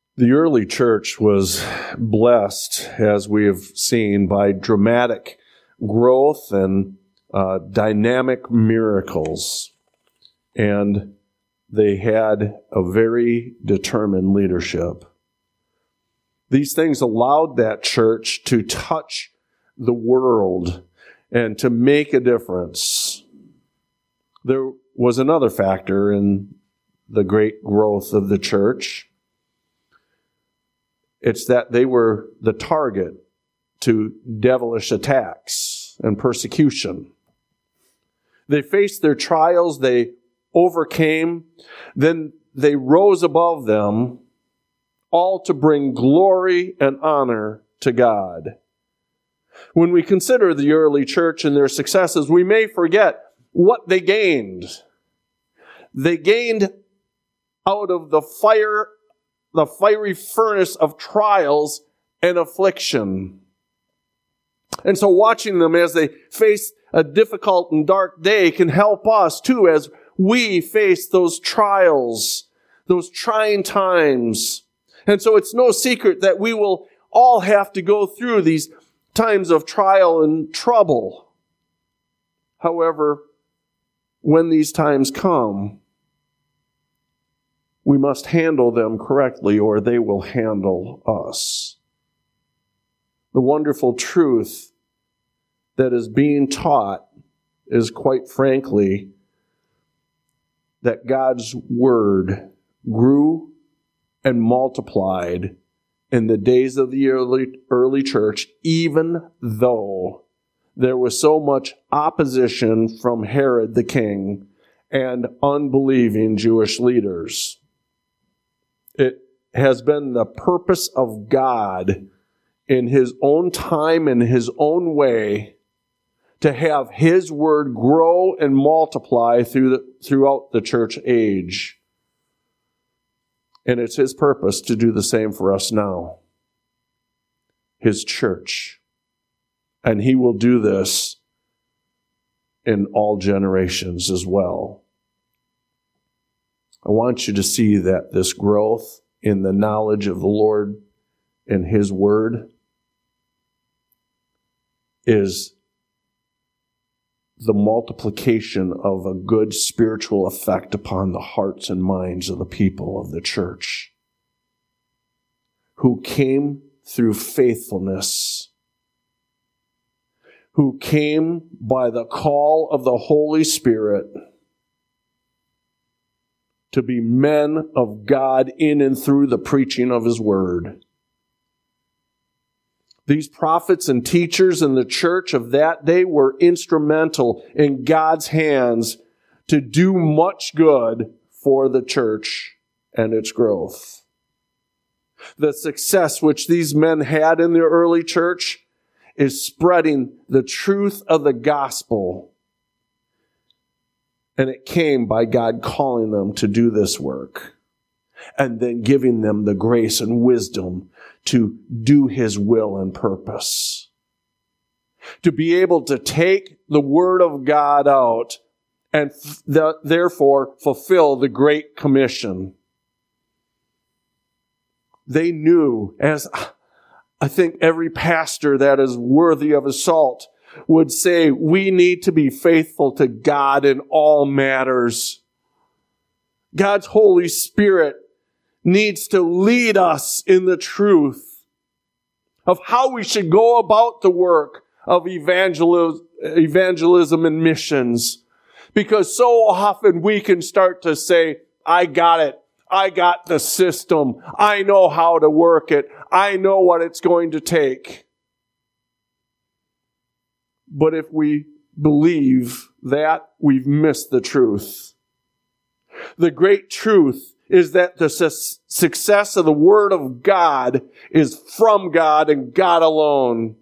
The early church was blessed, as we have seen, by dramatic growth and dynamic miracles. And they had a very determined leadership. These things allowed that church to touch the world and to make a difference. There was another factor in the great growth of the church. It's that they were the target to devilish attacks and persecution. They faced their trials, they overcame, then they rose above them, all to bring glory and honor to God. When we consider the early church and their successes, we may forget what they gained. They gained out of the fiery furnace of trials and affliction. And so watching them as they face a difficult and dark day can help us too as we face those trials, those trying times. And so it's no secret that we will all have to go through these times of trial and trouble. However, when these times come, we must handle them correctly or they will handle us. The wonderful truth that is being taught is, quite frankly, that God's Word grew and multiplied in the days of the early church, even though there was so much opposition from Herod the king and unbelieving Jewish leaders. It has been the purpose of God in His own time and His own way to have His Word grow and multiply throughout the church age. And it's His purpose to do the same for us now. His church. And He will do this in all generations as well. I want you to see that this growth in the knowledge of the Lord and His Word is the multiplication of a good spiritual effect upon the hearts and minds of the people of the church who came through faithfulness, who came by the call of the Holy Spirit to be men of God in and through the preaching of His Word. These prophets and teachers in the church of that day were instrumental in God's hands to do much good for the church and its growth. The success which these men had in the early church is spreading the truth of the gospel. And it came by God calling them to do this work and then giving them the grace and wisdom to do His will and purpose. To be able to take the Word of God out and therefore fulfill the Great Commission. They knew, as I think every pastor that is worthy of his salt would say, we need to be faithful to God in all matters. God's Holy Spirit needs to lead us in the truth of how we should go about the work of evangelism and missions. Because so often we can start to say, I got it. I got the system. I know how to work it. I know what it's going to take. But if we believe that, we've missed the truth. The great truth is that the success of the Word of God is from God and God alone.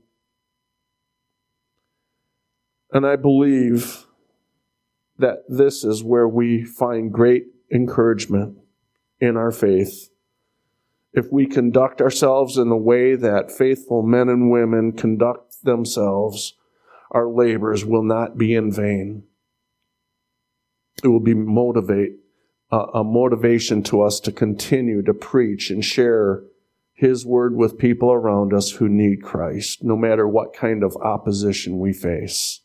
And I believe that this is where we find great encouragement in our faith. If we conduct ourselves in the way that faithful men and women conduct themselves, our labors will not be in vain. It will be a motivation to us to continue to preach and share His word with people around us who need Christ, no matter what kind of opposition we face.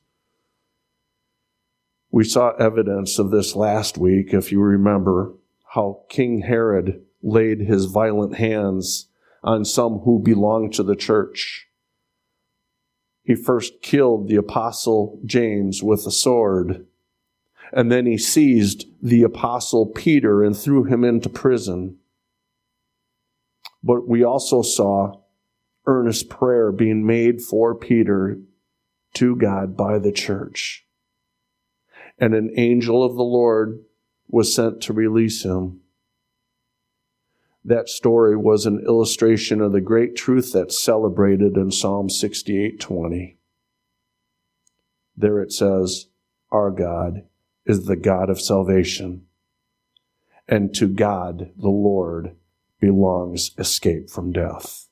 We saw evidence of this last week, if you remember, how King Herod laid his violent hands on some who belonged to the church. He first killed the apostle James with a sword, and then he seized the apostle Peter and threw him into prison. But we also saw earnest prayer being made for Peter to God by the church. And an angel of the Lord was sent to release him. That story was an illustration of the great truth that's celebrated in Psalm 68:20. There it says, "Our God is the God of salvation, and to God the Lord belongs escape from death."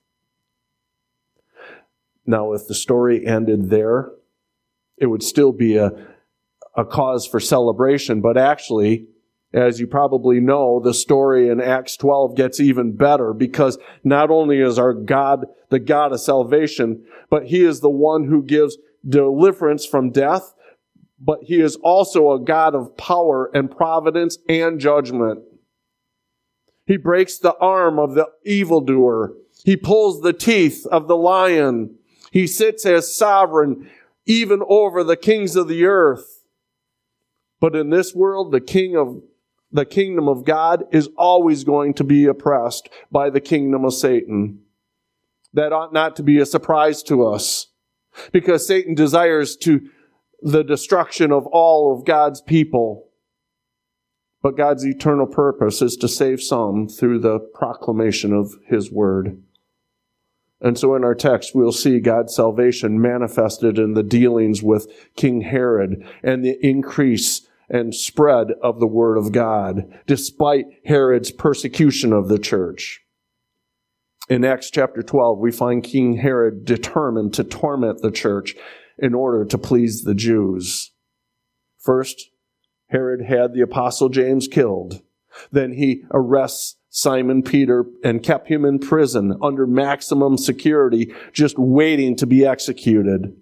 Now, if the story ended there, it would still be a cause for celebration, but actually, as you probably know, the story in Acts 12 gets even better, because not only is our God the God of salvation, but He is the one who gives deliverance from death, but He is also a God of power and providence and judgment. He breaks the arm of the evildoer. He pulls the teeth of the lion. He sits as sovereign even over the kings of the earth. But in this world, the kingdom of God is always going to be oppressed by the kingdom of Satan. That ought not to be a surprise to us, because Satan desires the destruction of all of God's people. But God's eternal purpose is to save some through the proclamation of His word. And so in our text, we'll see God's salvation manifested in the dealings with King Herod and the increase and spread of the word of God, despite Herod's persecution of the church. In Acts chapter 12, we find King Herod determined to torment the church in order to please the Jews. First, Herod had the apostle James killed. Then he arrests Simon Peter and kept him in prison under maximum security, just waiting to be executed.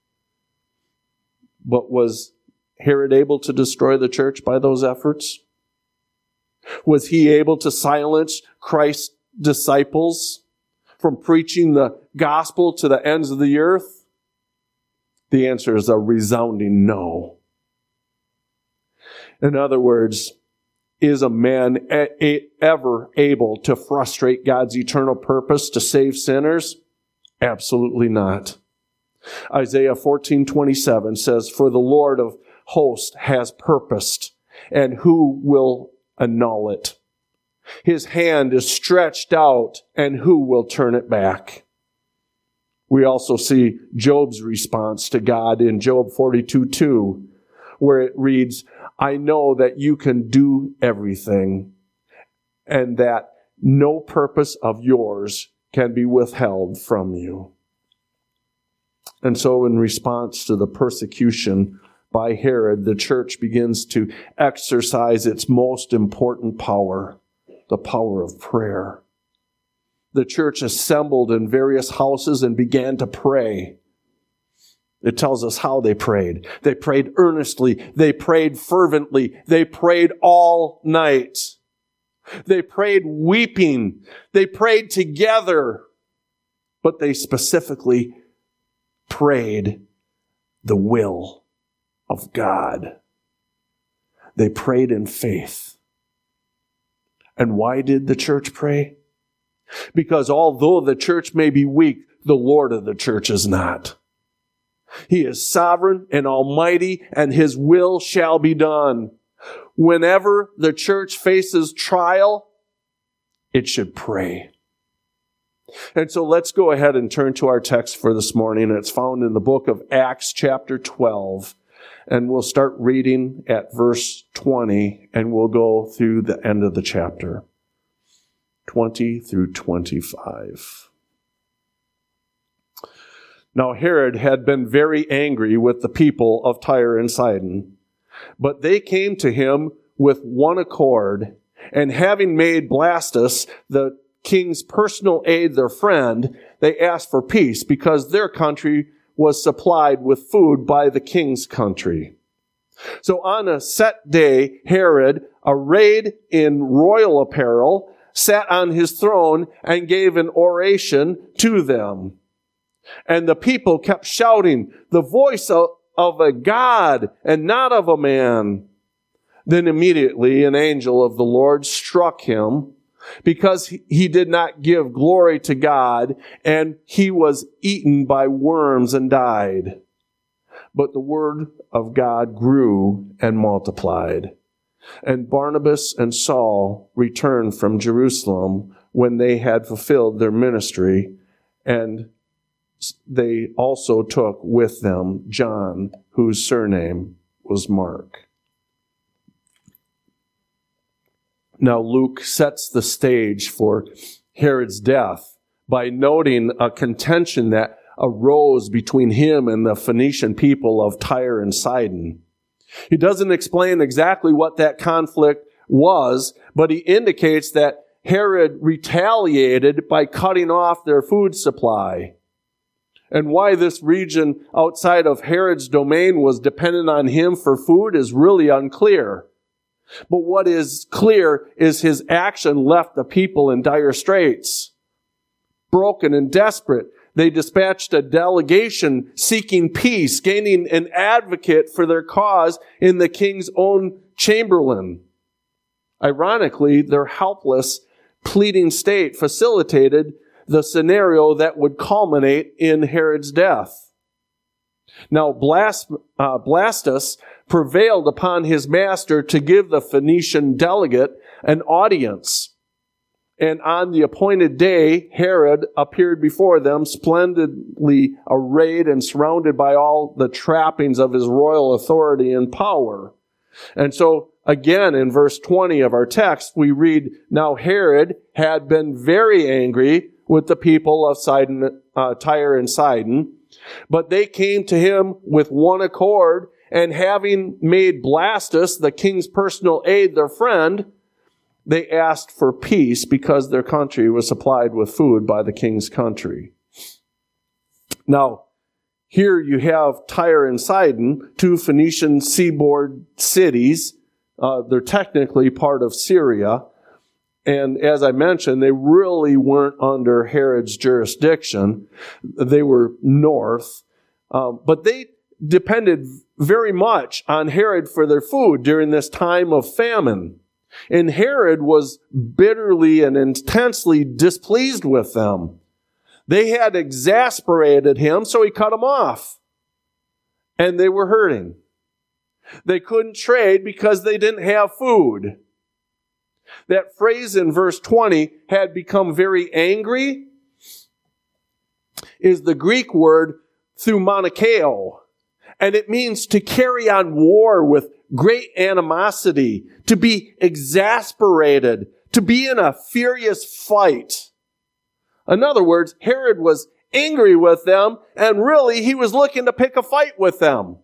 But was Herod able to destroy the church by those efforts? Was he able to silence Christ's disciples from preaching the gospel to the ends of the earth? The answer is a resounding no. In other words, is a man ever able to frustrate God's eternal purpose to save sinners? Absolutely not. Isaiah 14:27 says, "For the Lord of hosts has purposed, and who will annul it? His hand is stretched out, and who will turn it back?" We also see Job's response to God in Job 42:2, where it reads, "I know that you can do everything, and that no purpose of yours can be withheld from you." And so in response to the persecution by Herod, the church begins to exercise its most important power, the power of prayer. The church assembled in various houses and began to pray. It tells us how they prayed. They prayed earnestly. They prayed fervently. They prayed all night. They prayed weeping. They prayed together. But they specifically prayed the will of God. They prayed in faith. And why did the church pray? Because although the church may be weak, the Lord of the church is not. He is sovereign and almighty, and His will shall be done. Whenever the church faces trial, it should pray. And so let's go ahead and turn to our text for this morning. It's found in the book of Acts chapter 12. And we'll start reading at verse 20, and we'll go through the end of the chapter, 20 through 25. Now Herod had been very angry with the people of Tyre and Sidon, but they came to him with one accord, and having made Blastus, the king's personal aide, their friend, they asked for peace because their country was supplied with food by the king's country. So on a set day, Herod, arrayed in royal apparel, sat on his throne and gave an oration to them. And the people kept shouting, "The voice of a God and not of a man." Then immediately an angel of the Lord struck him because he did not give glory to God, and he was eaten by worms and died. But the word of God grew and multiplied. And Barnabas and Saul returned from Jerusalem when they had fulfilled their ministry, and they also took with them John, whose surname was Mark. Now Luke sets the stage for Herod's death by noting a contention that arose between him and the Phoenician people of Tyre and Sidon. He doesn't explain exactly what that conflict was, but he indicates that Herod retaliated by cutting off their food supply. And why this region outside of Herod's domain was dependent on him for food is really unclear. But what is clear is his action left the people in dire straits. Broken and desperate, they dispatched a delegation seeking peace, gaining an advocate for their cause in the king's own chamberlain. Ironically, their helpless, pleading state facilitated the scenario that would culminate in Herod's death. Now, Blastus prevailed upon his master to give the Phoenician delegate an audience. And on the appointed day, Herod appeared before them, splendidly arrayed and surrounded by all the trappings of his royal authority and power. And so, again, in verse 20 of our text, we read, "Now Herod had been very angry with the people of Tyre and Sidon, but they came to him with one accord, and having made Blastus, the king's personal aide, their friend, they asked for peace because their country was supplied with food by the king's country." Now, here you have Tyre and Sidon, two Phoenician seaboard cities. They're technically part of Syria. And as I mentioned, they really weren't under Herod's jurisdiction. They were north. But they depended very much on Herod for their food during this time of famine. And Herod was bitterly and intensely displeased with them. They had exasperated him, so he cut them off. And they were hurting. They couldn't trade because they didn't have food. That phrase in verse 20, "had become very angry," is the Greek word thumonakeo. And it means to carry on war with great animosity, to be exasperated, to be in a furious fight. In other words, Herod was angry with them, and really he was looking to pick a fight with them.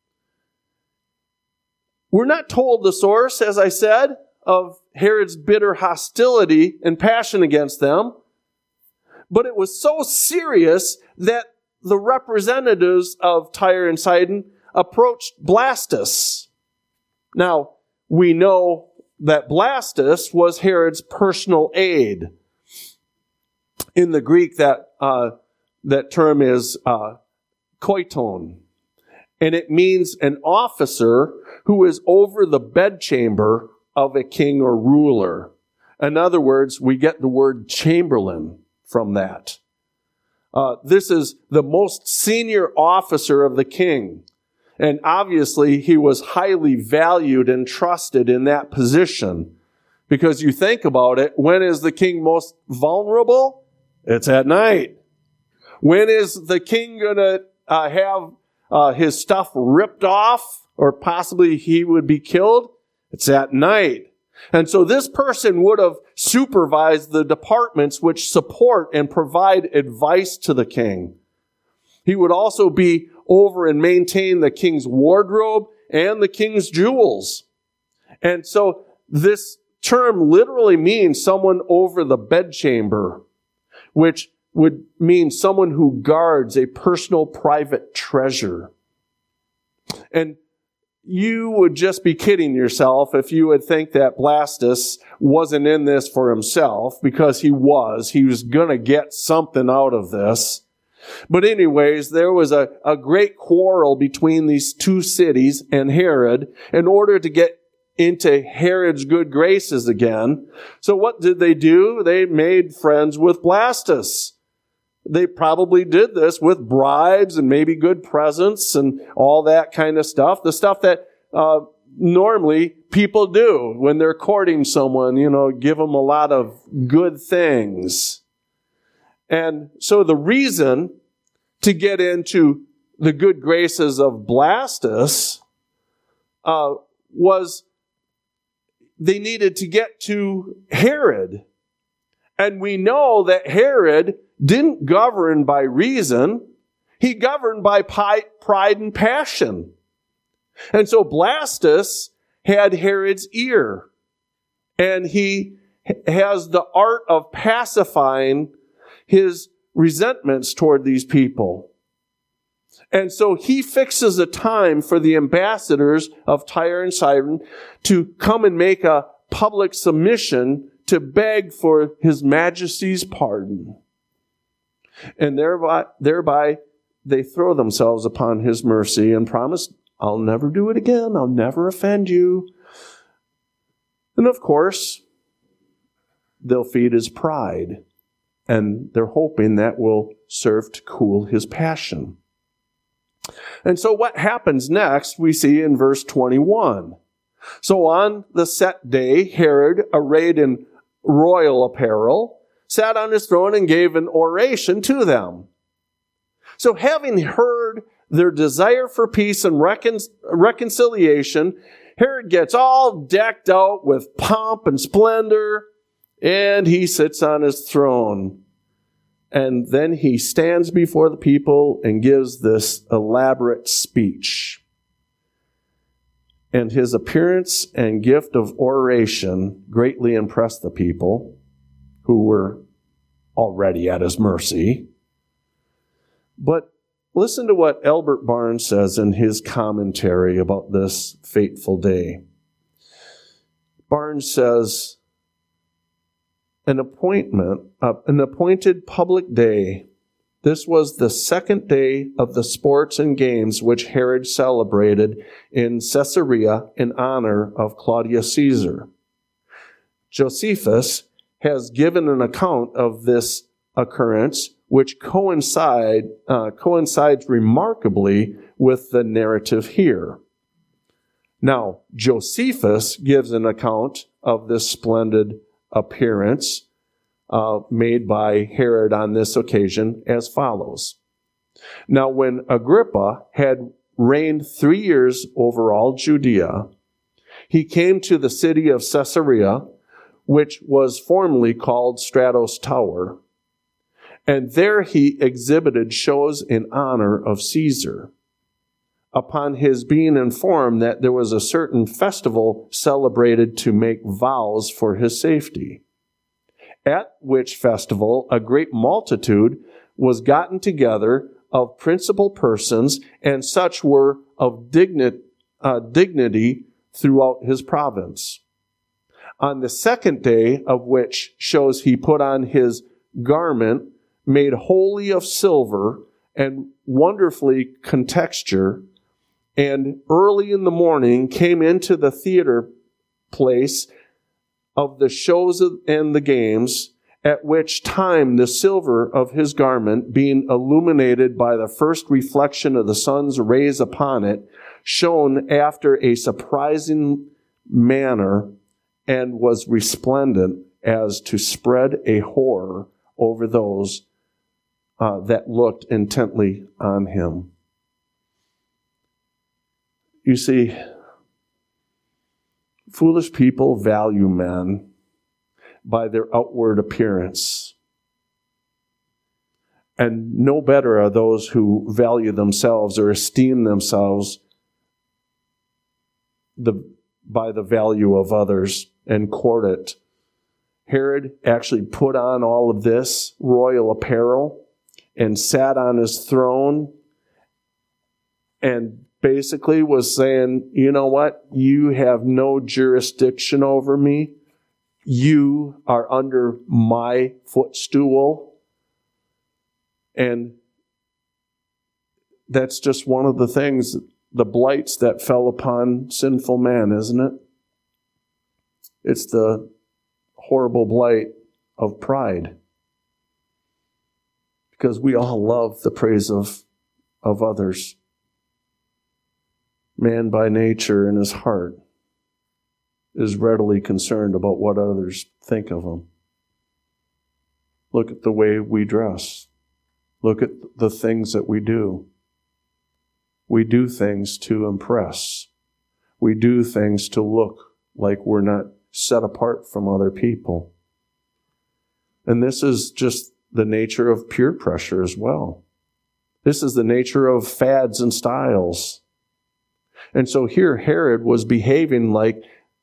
We're not told the source, as I said, of Herod's bitter hostility and passion against them, but it was so serious that the representatives of Tyre and Sidon approached Blastus. Now, we know that Blastus was Herod's personal aide. In the Greek, that term is koiton, and it means an officer who is over the bedchamber of a king or ruler. In other words, we get the word chamberlain from that. This is the most senior officer of the king. And obviously, he was highly valued and trusted in that position. Because you think about it, when is the king most vulnerable? It's at night. When is the king going to have his stuff ripped off, or possibly he would be killed? It's at night. And so this person would have supervised the departments which support and provide advice to the king. He would also be over and maintain the king's wardrobe and the king's jewels. And so this term literally means someone over the bedchamber, which would mean someone who guards a personal private treasure. And you would just be kidding yourself if you would think that Blastus wasn't in this for himself, because he was. He was going to get something out of this. But anyways, there was a great quarrel between these two cities and Herod in order to get into Herod's good graces again. So what did they do? They made friends with Blastus. They probably did this with bribes and maybe good presents and all that kind of stuff. The stuff that normally people do when they're courting someone, give them a lot of good things. And so the reason to get into the good graces of Blastus was they needed to get to Herod. And we know that Herod didn't govern by reason. He governed by pride and passion. And so Blastus had Herod's ear. And he has the art of pacifying his resentments toward these people. And so he fixes a time for the ambassadors of Tyre and Sidon to come and make a public submission to beg for His Majesty's pardon. And thereby they throw themselves upon His mercy and promise, I'll never do it again. I'll never offend you. And of course, they'll feed his pride. And they're hoping that will serve to cool his passion. And so what happens next, we see in verse 21. So on the set day, Herod, arrayed in royal apparel, sat on his throne and gave an oration to them. So having heard their desire for peace and reconciliation, Herod gets all decked out with pomp and splendor, and he sits on his throne. And then he stands before the people and gives this elaborate speech. And his appearance and gift of oration greatly impressed the people, who were already at his mercy. But listen to what Albert Barnes says in his commentary about this fateful day. Barnes says, an appointed public day. This was the second day of the sports and games which Herod celebrated in Caesarea in honor of Claudius Caesar. Josephus has given an account of this occurrence, which coincides remarkably with the narrative here. Now, Josephus gives an account of this splendid appearance made by Herod on this occasion as follows. Now, when Agrippa had reigned 3 years over all Judea, he came to the city of Caesarea, which was formerly called Stratos Tower, and there he exhibited shows in honor of Caesar. Upon his being informed that there was a certain festival celebrated to make vows for his safety, at which festival a great multitude was gotten together of principal persons, and such were of dignity throughout his province. On the second day, of which shows he put on his garment made wholly of silver and wonderfully contexture, and early in the morning came into the theater place of the shows and the games, at which time the silver of his garment, being illuminated by the first reflection of the sun's rays upon it, shone after a surprising manner and was resplendent as to spread a horror over those that looked intently on him. You see, foolish people value men by their outward appearance. And no better are those who value themselves or esteem themselves the by the value of others and court it. Herod actually put on all of this royal apparel and sat on his throne and basically was saying, you know what? You have no jurisdiction over me. You are under my footstool. And that's just one of the things, the blights that fell upon sinful man, isn't it? It's the horrible blight of pride. Because we all love the praise of others. Man by nature in his heart is readily concerned about what others think of him. Look at the way we dress. Look at the things that we do. We do things to impress. We do things to look like we're not set apart from other people. And this is just the nature of peer pressure as well. This is the nature of fads and styles. And so here Herod was behaving like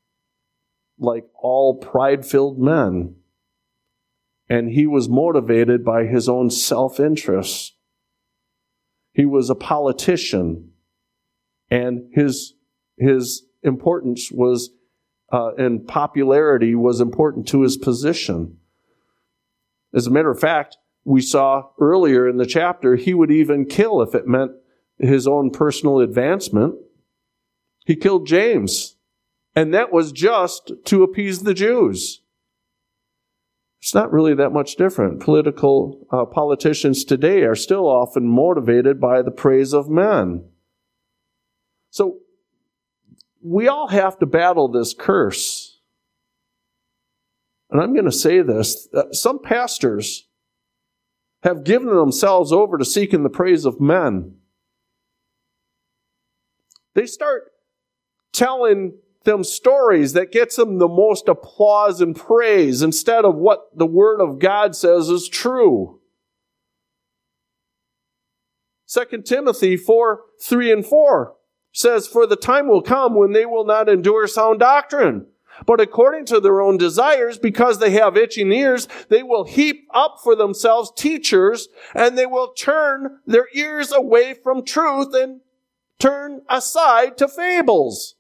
all pride-filled men. And he was motivated by his own self-interest. He was a politician. And his importance was, and popularity was important to his position. As a matter of fact, we saw earlier in the chapter, he would even kill if it meant his own personal advancement. He killed James. And that was just to appease the Jews. It's not really that much different. Politicians today are still often motivated by the praise of men. So we all have to battle this curse. And I'm going to say this. Some pastors have given themselves over to seeking the praise of men. They start telling them stories that gets them the most applause and praise instead of what the Word of God says is true. 2 Timothy 4:3-4 says, "For the time will come when they will not endure sound doctrine, but according to their own desires, because they have itching ears, they will heap up for themselves teachers, and they will turn their ears away from truth and turn aside to fables."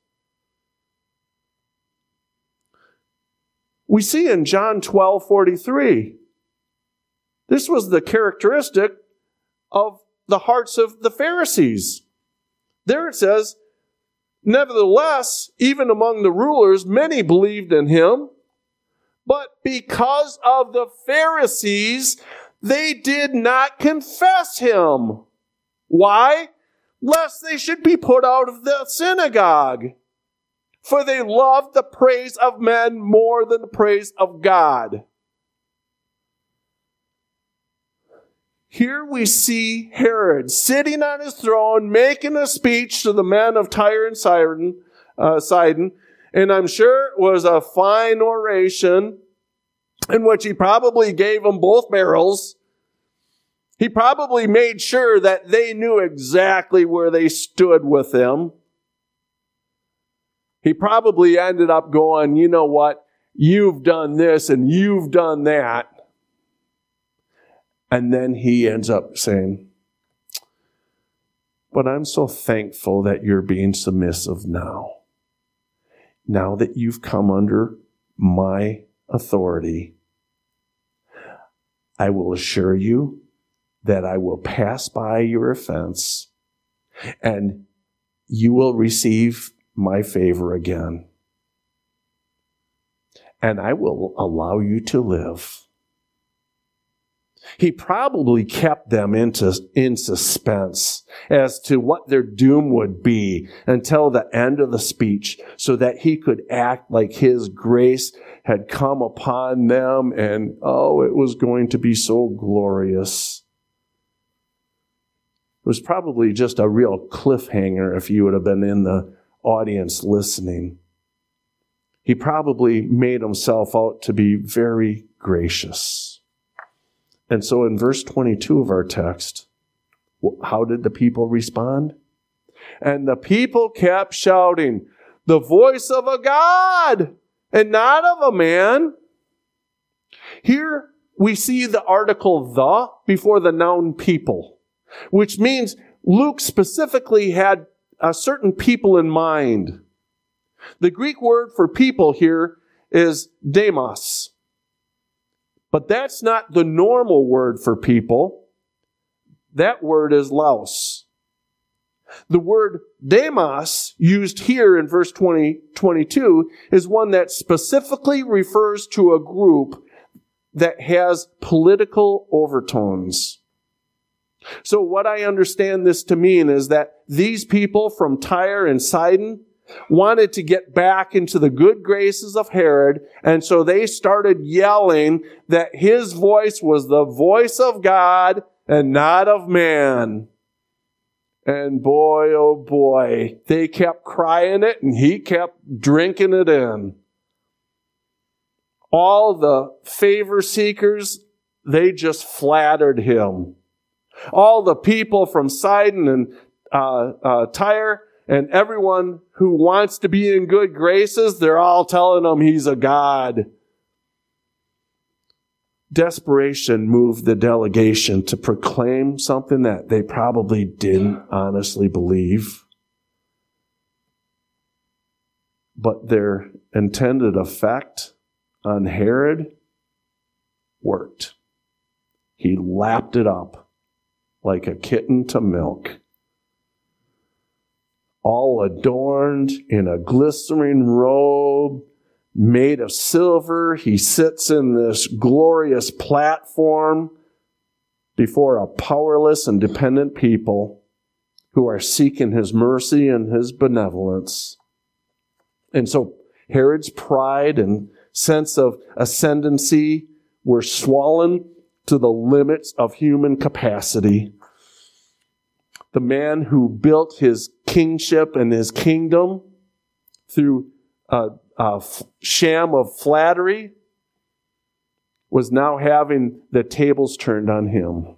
We see in John 12:43, this was the characteristic of the hearts of the Pharisees. There it says, "Nevertheless, even among the rulers, many believed in him, but because of the Pharisees, they did not confess him." Why? Lest they should be put out of the synagogue. For they loved the praise of men more than the praise of God. Here we see Herod sitting on his throne, making a speech to the men of Tyre and Sidon, and I'm sure it was a fine oration in which he probably gave them both barrels. He probably made sure that they knew exactly where they stood with him. He probably ended up going, you know what, you've done this and you've done that. And then he ends up saying, but I'm so thankful that you're being submissive now. Now that you've come under my authority, I will assure you that I will pass by your offense and you will receive my favor again. And I will allow you to live. He probably kept them in suspense as to what their doom would be until the end of the speech so that he could act like his grace had come upon them and, it was going to be so glorious. It was probably just a real cliffhanger if you would have been in the audience listening. He probably made himself out to be very gracious. And so in verse 22 of our text, how did the people respond? And the people kept shouting, the voice of a God and not of a man. Here we see the article the before the noun people, which means Luke specifically had a certain people in mind. The Greek word for people here is demos. But that's not the normal word for people. That word is laos. The word demos used here in verse 22 is one that specifically refers to a group that has political overtones. So what I understand this to mean is that these people from Tyre and Sidon wanted to get back into the good graces of Herod, and so they started yelling that his voice was the voice of God and not of man. And boy, oh boy, they kept crying it and he kept drinking it in. All the favor seekers, they just flattered him. All the people from Sidon and Tyre and everyone who wants to be in good graces, they're all telling him he's a god. Desperation moved the delegation to proclaim something that they probably didn't honestly believe. But their intended effect on Herod worked. He lapped it up like a kitten to milk. All adorned in a glistening robe made of silver, he sits in this glorious platform before a powerless and dependent people who are seeking his mercy and his benevolence. And so Herod's pride and sense of ascendancy were swollen to the limits of human capacity. The man who built his kingship and his kingdom through a sham of flattery was now having the tables turned on him.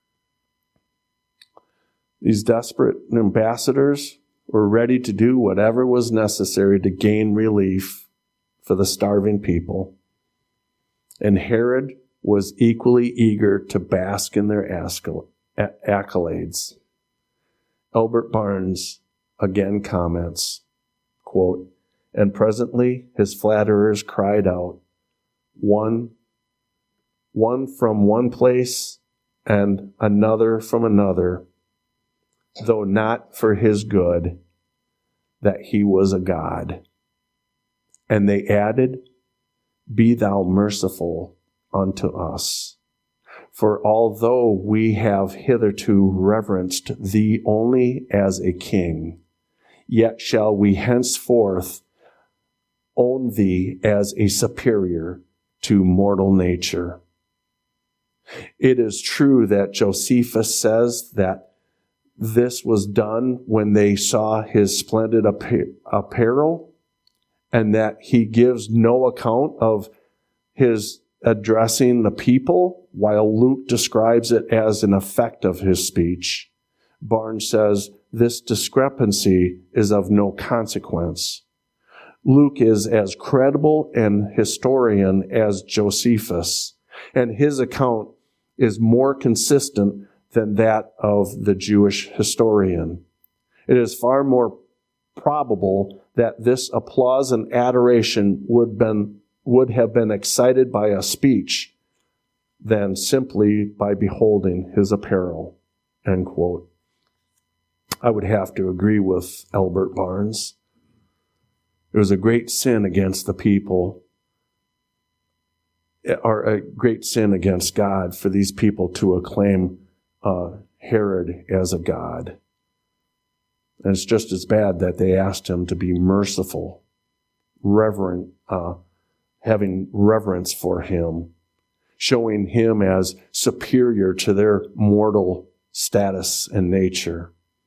These desperate ambassadors were ready to do whatever was necessary to gain relief for the starving people. And Herod was equally eager to bask in their accolades. Albert Barnes again comments, quote, "And presently his flatterers cried out, one from one place and another from another, though not for his good, that he was a god. And they added, Be thou merciful unto us. For although we have hitherto reverenced thee only as a king, yet shall we henceforth own thee as a superior to mortal nature." It is true that Josephus says that this was done when they saw his splendid apparel, and that he gives no account of his addressing the people, while Luke describes it as an effect of his speech. Barnes says this discrepancy is of no consequence. Luke is as credible an historian as Josephus, and his account is more consistent than that of the Jewish historian. It is far more probable that this applause and adoration would have been excited by a speech than simply by beholding his apparel, end quote. I would have to agree with Albert Barnes. It was a great sin against the people, or a great sin against God for these people to acclaim Herod as a god. And it's just as bad that they asked him to be merciful, reverent, having reverence for him, showing him as superior to their mortal status and nature.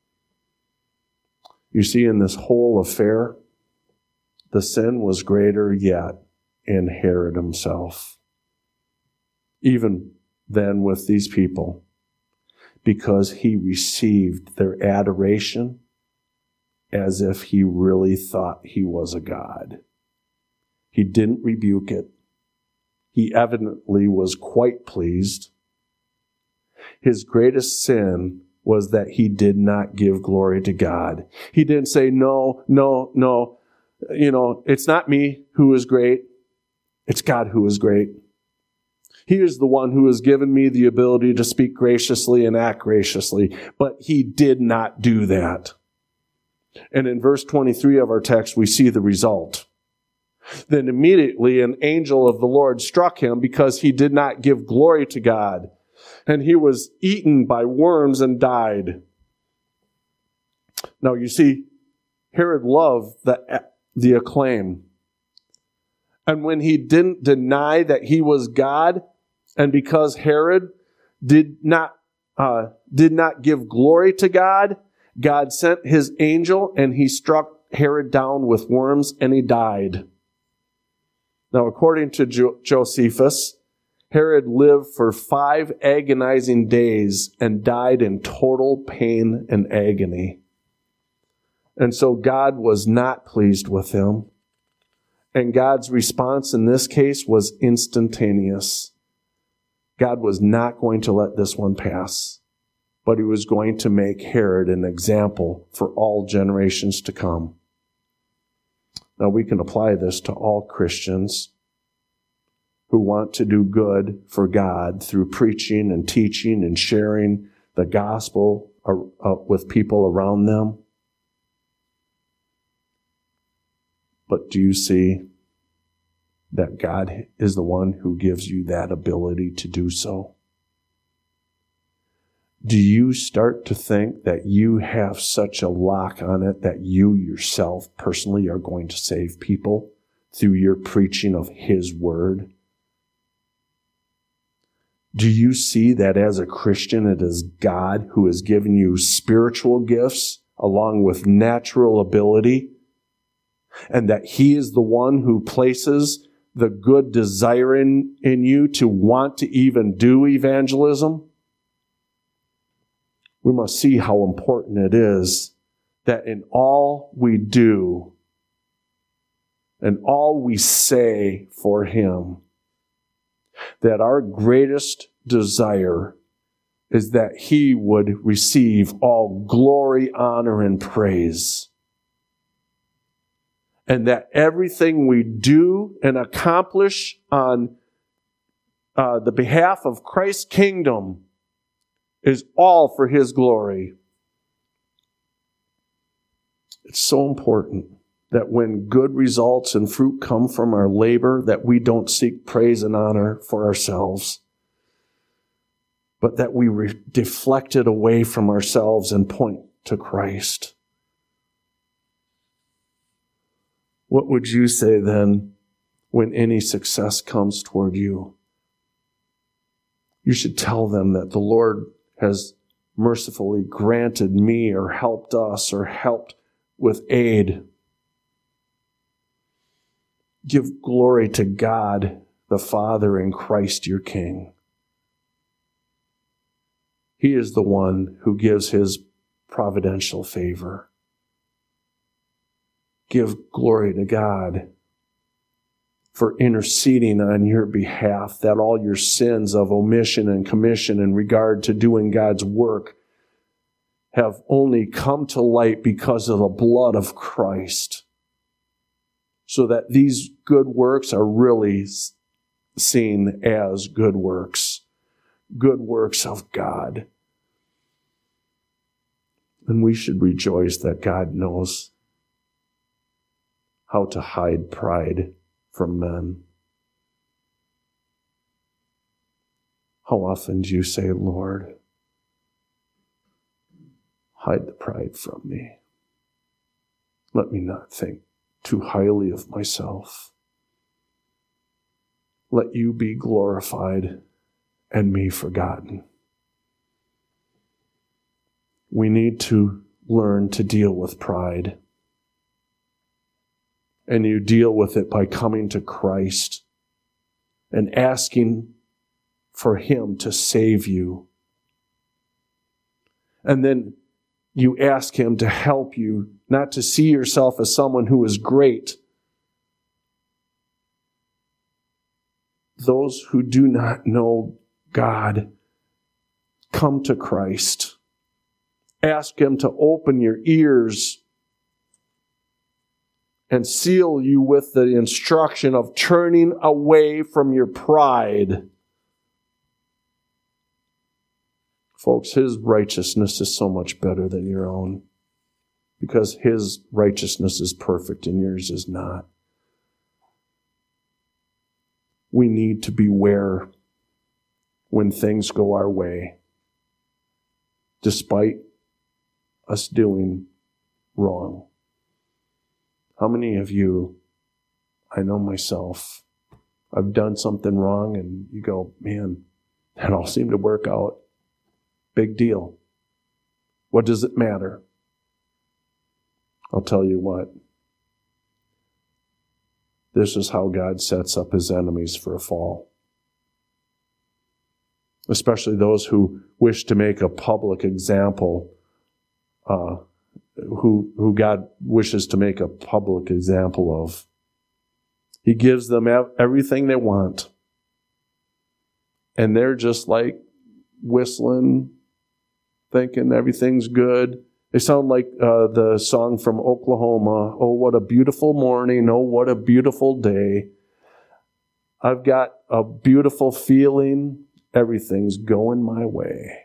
You see, in this whole affair, the sin was greater yet in Herod himself, even than with these people, because he received their adoration as if he really thought he was a god. He didn't rebuke it. He evidently was quite pleased. His greatest sin was that he did not give glory to God. He didn't say, no, it's not me who is great. It's God who is great. He is the one who has given me the ability to speak graciously and act graciously. But he did not do that. And in verse 23 of our text, we see the result. Then immediately an angel of the Lord struck him because he did not give glory to God. And he was eaten by worms and died. Now you see, Herod loved the acclaim. And when he didn't deny that he was God, and because Herod did not give glory to God, God sent his angel and he struck Herod down with worms and he died. Now, according to Josephus, Herod lived for 5 agonizing days and died in total pain and agony. And so God was not pleased with him. And God's response in this case was instantaneous. God was not going to let this one pass, but he was going to make Herod an example for all generations to come. Now we can apply this to all Christians who want to do good for God through preaching and teaching and sharing the gospel with people around them. But do you see that God is the one who gives you that ability to do so? Do you start to think that you have such a lock on it that you yourself personally are going to save people through your preaching of His Word? Do you see that as a Christian, it is God who has given you spiritual gifts along with natural ability, and that He is the one who places the good desire in you to want to even do evangelism? We must see how important it is that in all we do and all we say for Him, that our greatest desire is that He would receive all glory, honor, and praise. And that everything we do and accomplish on the behalf of Christ's kingdom is all for His glory. It's so important that when good results and fruit come from our labor, that we don't seek praise and honor for ourselves, but that we deflect it away from ourselves and point to Christ. What would you say then when any success comes toward you? You should tell them that the Lord has mercifully granted me or helped us or helped with aid. Give glory to God, the Father, and Christ your King. He is the one who gives His providential favor. Give glory to God for interceding on your behalf, that all your sins of omission and commission in regard to doing God's work have only come to light because of the blood of Christ, so that these good works are really seen as good works of God. And we should rejoice that God knows how to hide pride from men. How often do you say, Lord, hide the pride from me. Let me not think too highly of myself. Let you be glorified and me forgotten. We need to learn to deal with pride. And you deal with it by coming to Christ and asking for Him to save you. And then you ask him to help you, not to see yourself as someone who is great. Those who do not know God, come to Christ. Ask him to open your ears and seal you with the instruction of turning away from your pride. Folks, his righteousness is so much better than your own because his righteousness is perfect and yours is not. We need to beware when things go our way, despite us doing wrong. How many of you, I know myself, I've done something wrong and you go, man, that all seemed to work out. Big deal. What does it matter? I'll tell you what. This is how God sets up his enemies for a fall. Especially those who wish to make a public example, who God wishes to make a public example of. He gives them everything they want. And they're just like whistling, thinking everything's good. They sound like the song from Oklahoma, "Oh, what a beautiful morning, oh, what a beautiful day. I've got a beautiful feeling, everything's going my way."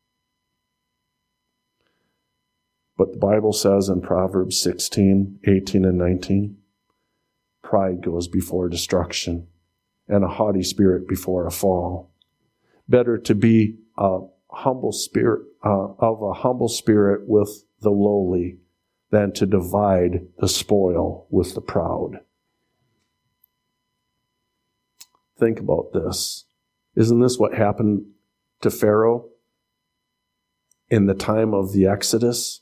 But the Bible says in Proverbs 16, 18, and 19, pride goes before destruction, and a haughty spirit before a fall. Better to be a humble spirit with the lowly than to divide the spoil with the proud. Think about this. Isn't this what happened to Pharaoh in the time of the Exodus?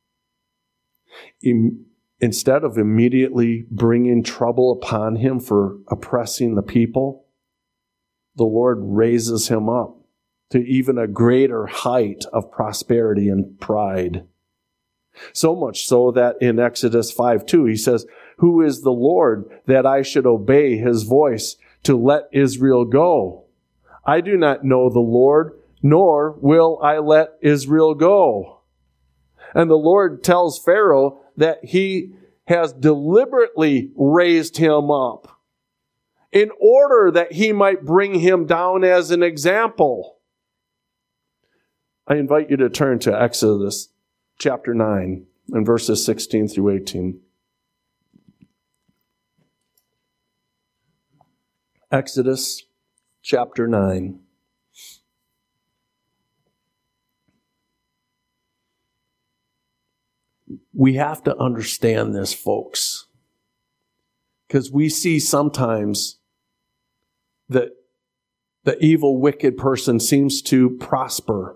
Instead of immediately bringing trouble upon him for oppressing the people, the Lord raises him up to even a greater height of prosperity and pride. So much so that in Exodus 5:2 he says, "Who is the Lord that I should obey his voice to let Israel go? I do not know the Lord, nor will I let Israel go." And the Lord tells Pharaoh that he has deliberately raised him up in order that he might bring him down as an example. I invite you to turn to Exodus chapter 9 and verses 16 through 18. Exodus chapter 9. We have to understand this, folks, because we see sometimes that the evil, wicked person seems to prosper.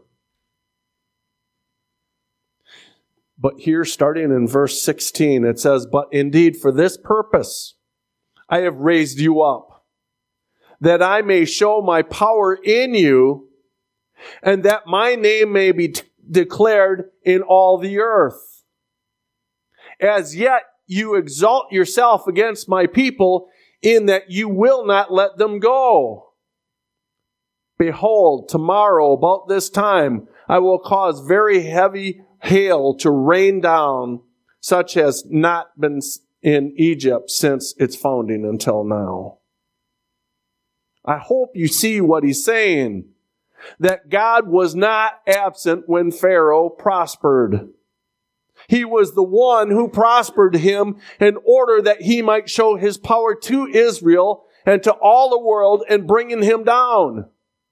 But here, starting in verse 16, it says, "But indeed for this purpose I have raised you up, that I may show my power in you, and that my name may be declared in all the earth. As yet you exalt yourself against my people, in that you will not let them go. Behold, tomorrow about this time I will cause very heavy hail to rain down, such as not been in Egypt since its founding until now." I hope you see what he's saying. That God was not absent when Pharaoh prospered. He was the one who prospered him in order that he might show his power to Israel and to all the world in bringing him down.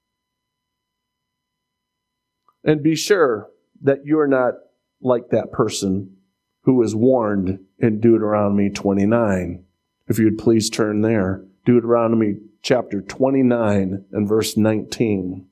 And be sure that you're not like that person who is warned in Deuteronomy 29. If you'd please turn there. Deuteronomy chapter 29 and verse 19.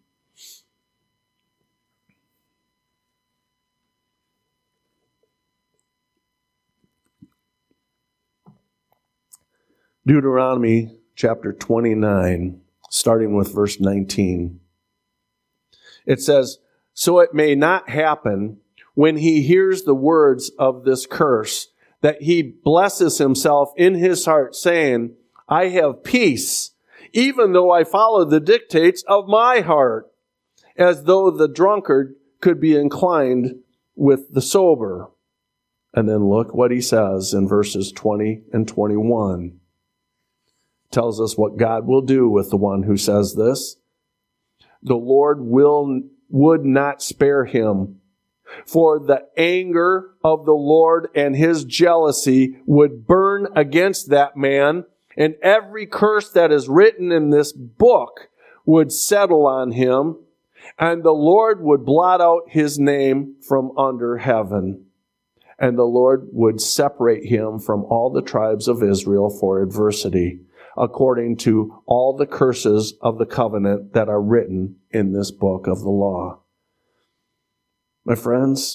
Deuteronomy chapter 29, starting with verse 19. It says, "So it may not happen when he hears the words of this curse, that he blesses himself in his heart, saying, I have peace, even though I follow the dictates of my heart, as though the drunkard could be inclined with the sober. And then look what he says in verses 20 and 21. Tells us what God will do with the one who says this. The Lord would not spare him, for the anger of the Lord and his jealousy would burn against that man, and every curse that is written in this book would settle on him, and the Lord would blot out his name from under heaven. And the Lord would separate him from all the tribes of Israel for adversity, according to all the curses of the covenant that are written in this book of the law. My friends,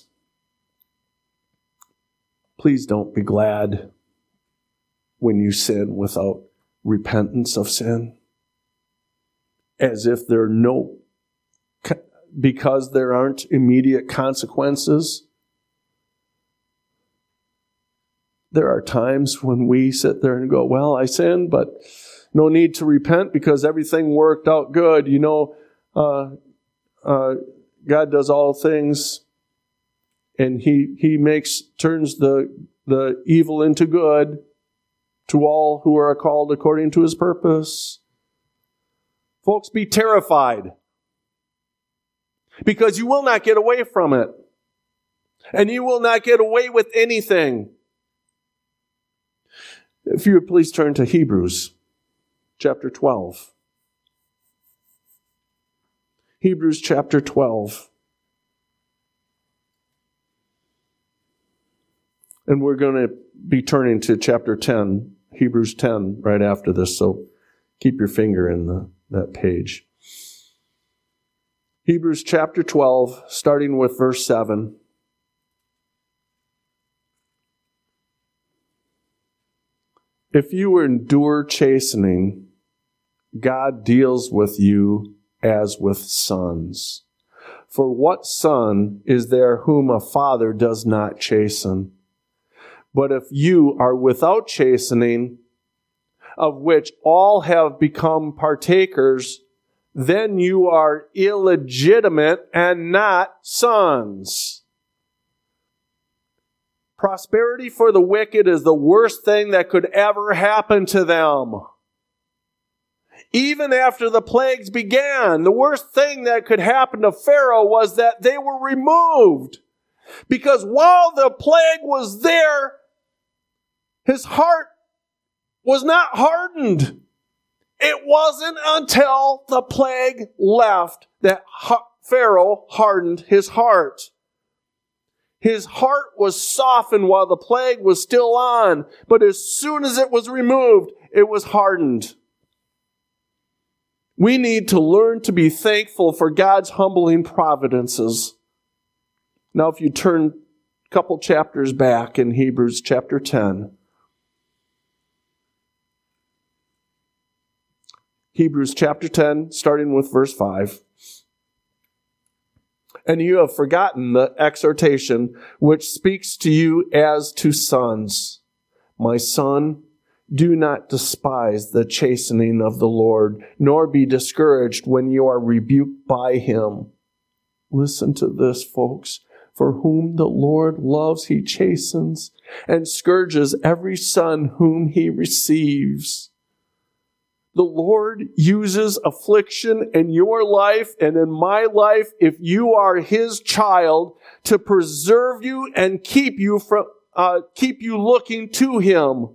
please don't be glad when you sin without repentance of sin, as if because there aren't immediate consequences. There are times when we sit there and go, well, I sinned, but no need to repent because everything worked out good. You know, God does all things, and He turns the evil into good to all who are called according to His purpose. Folks, be terrified, because you will not get away from it, and you will not get away with anything. If you would please turn to Hebrews chapter 12. Hebrews chapter 12. And we're going to be turning to chapter 10, Hebrews 10, right after this, so keep your finger in that page. Hebrews chapter 12, starting with verse 7. If you endure chastening, God deals with you as with sons. For what son is there whom a father does not chasten? But if you are without chastening, of which all have become partakers, then you are illegitimate and not sons. Prosperity for the wicked is the worst thing that could ever happen to them. Even after the plagues began, the worst thing that could happen to Pharaoh was that they were removed. Because while the plague was there, his heart was not hardened. It wasn't until the plague left that Pharaoh hardened his heart. His heart was softened while the plague was still on, but as soon as it was removed, it was hardened. We need to learn to be thankful for God's humbling providences. Now, if you turn a couple chapters back in Hebrews chapter 10, Hebrews chapter 10, starting with verse 5. And you have forgotten the exhortation which speaks to you as to sons. My son, do not despise the chastening of the Lord, nor be discouraged when you are rebuked by him. Listen to this, folks. For whom the Lord loves, he chastens, and scourges every son whom he receives. The Lord uses affliction in your life and in my life, if you are his child, to preserve you and keep you looking to him.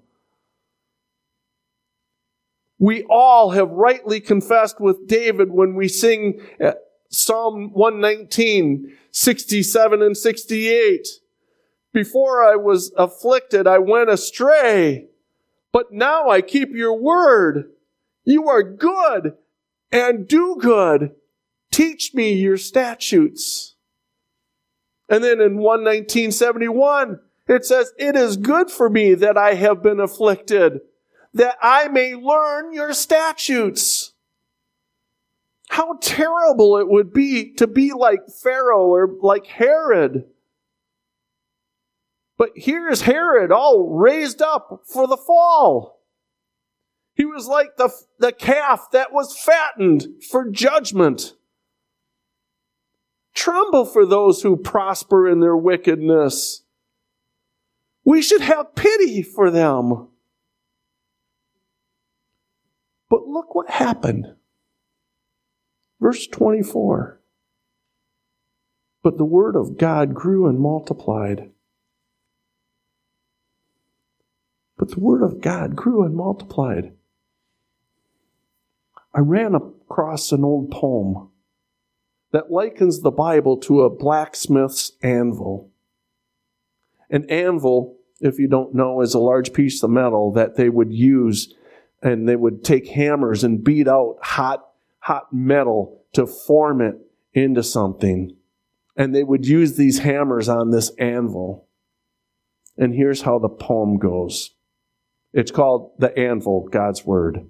We all have rightly confessed with David when we sing Psalm 119, 67 and 68. Before I was afflicted, I went astray, but now I keep your word. You are good and do good. Teach me your statutes. And then in 119:71, it says, it is good for me that I have been afflicted, that I may learn your statutes. How terrible it would be to be like Pharaoh or like Herod. But here's Herod all raised up for the fall. He was like the calf that was fattened for judgment. Tremble for those who prosper in their wickedness. We should have pity for them. But look what happened. Verse 24. But the word of God grew and multiplied. But the word of God grew and multiplied. I ran across an old poem that likens the Bible to a blacksmith's anvil. An anvil, if you don't know, is a large piece of metal that they would use, and they would take hammers and beat out hot metal to form it into something. And they would use these hammers on this anvil. And here's how the poem goes. It's called The Anvil, God's Word.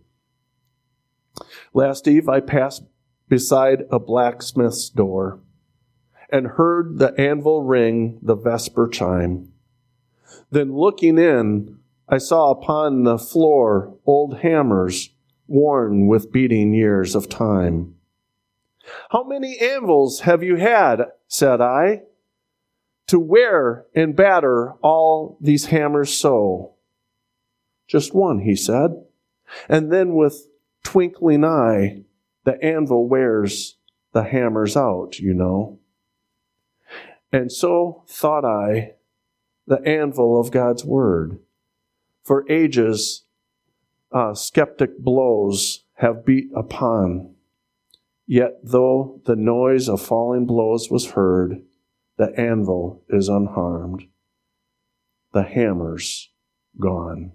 Last eve I passed beside a blacksmith's door and heard the anvil ring the vesper chime. Then looking in, I saw upon the floor old hammers worn with beating years of time. How many anvils have you had, said I, to wear and batter all these hammers so? Just one, he said. And then with twinkling eye, the anvil wears the hammers out, you know. And so thought I, the anvil of God's word. For ages, skeptic blows have beat upon. Yet though the noise of falling blows was heard, the anvil is unharmed, the hammers gone.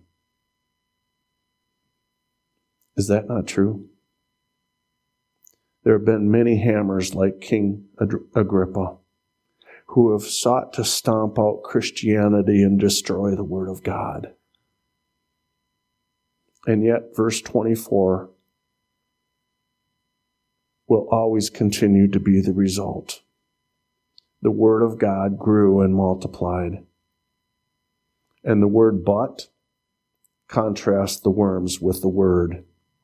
Is that not true? There have been many hammers like King Agrippa who have sought to stomp out Christianity and destroy the Word of God. And yet, verse 24 will always continue to be the result. The Word of God grew and multiplied. And the word but contrasts the worms with the Word.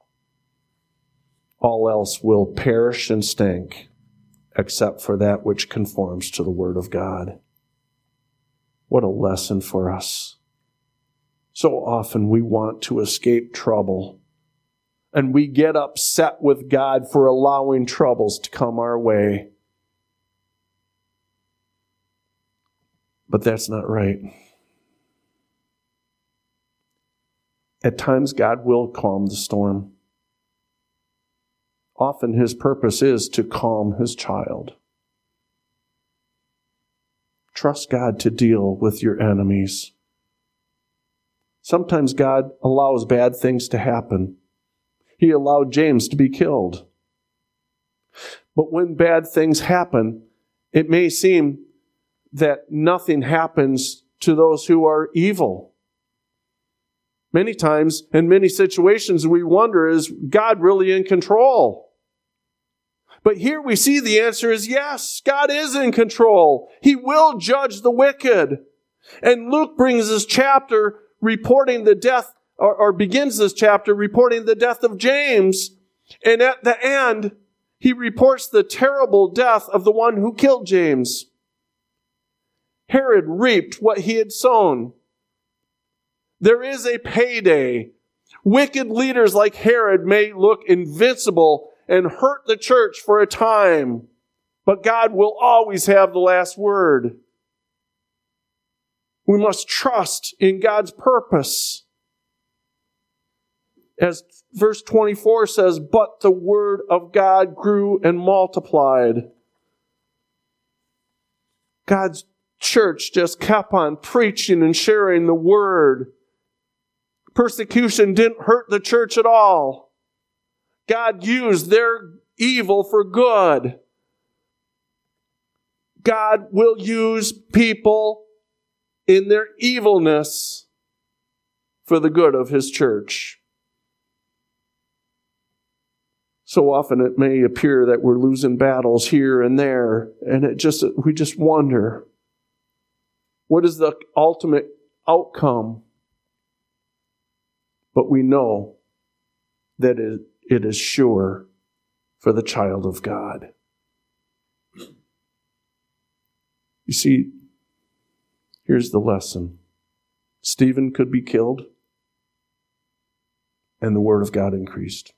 All else will perish and stink, except for that which conforms to the Word of God. What a lesson for us. So often we want to escape trouble, and we get upset with God for allowing troubles to come our way. But that's not right. At times, God will calm the storm. Often his purpose is to calm his child. Trust God to deal with your enemies. Sometimes God allows bad things to happen. He allowed James to be killed. But when bad things happen, it may seem that nothing happens to those who are evil. Many times, in many situations, we wonder, is God really in control? But here we see the answer is yes, God is in control. He will judge the wicked. And Luke brings this chapter reporting the death, or begins this chapter reporting the death of James. And at the end, he reports the terrible death of the one who killed James. Herod reaped what he had sown. There is a payday. Wicked leaders like Herod may look invincible and hurt the church for a time, but God will always have the last word. We must trust in God's purpose. As verse 24 says, but the word of God grew and multiplied. God's church just kept on preaching and sharing the word. Persecution didn't hurt the church at all. God used their evil for good. God will use people in their evilness for the good of his church. So often it may appear that we're losing battles here and there, and we just wonder, What is the ultimate outcome? But we know that it is sure for the child of God. You see, here's the lesson. Stephen could be killed, and the word of God increased.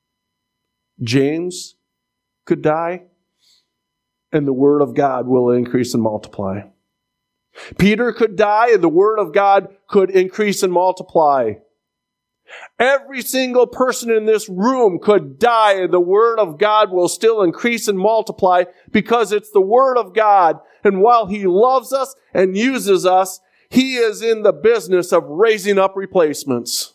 James could die, and the word of God will increase and multiply. Peter could die, and the word of God could increase and multiply. Every single person in this room could die, and the word of God will still increase and multiply because it's the word of God. And while he loves us and uses us, he is in the business of raising up replacements.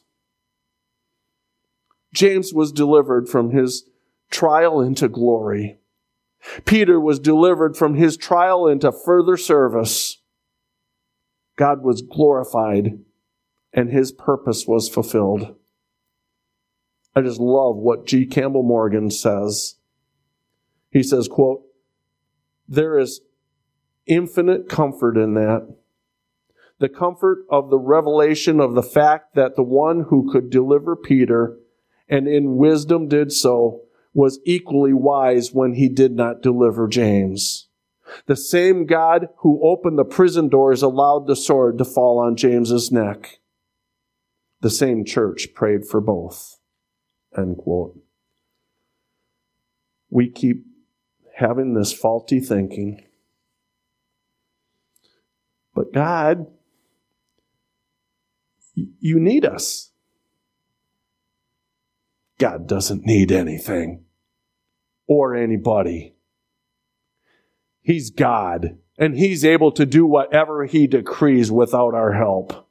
James was delivered from his trial into glory. Peter was delivered from his trial into further service. God was glorified and his purpose was fulfilled. I just love what G. Campbell Morgan says. He says, quote, "There is infinite comfort in that. The comfort of the revelation of the fact that the one who could deliver Peter and in wisdom did so was equally wise when he did not deliver James. The same God who opened the prison doors allowed the sword to fall on James's neck. The same church prayed for both." End quote. We keep having this faulty thinking. But God, you need us. God doesn't need anything or anybody. He's God, and he's able to do whatever he decrees without our help.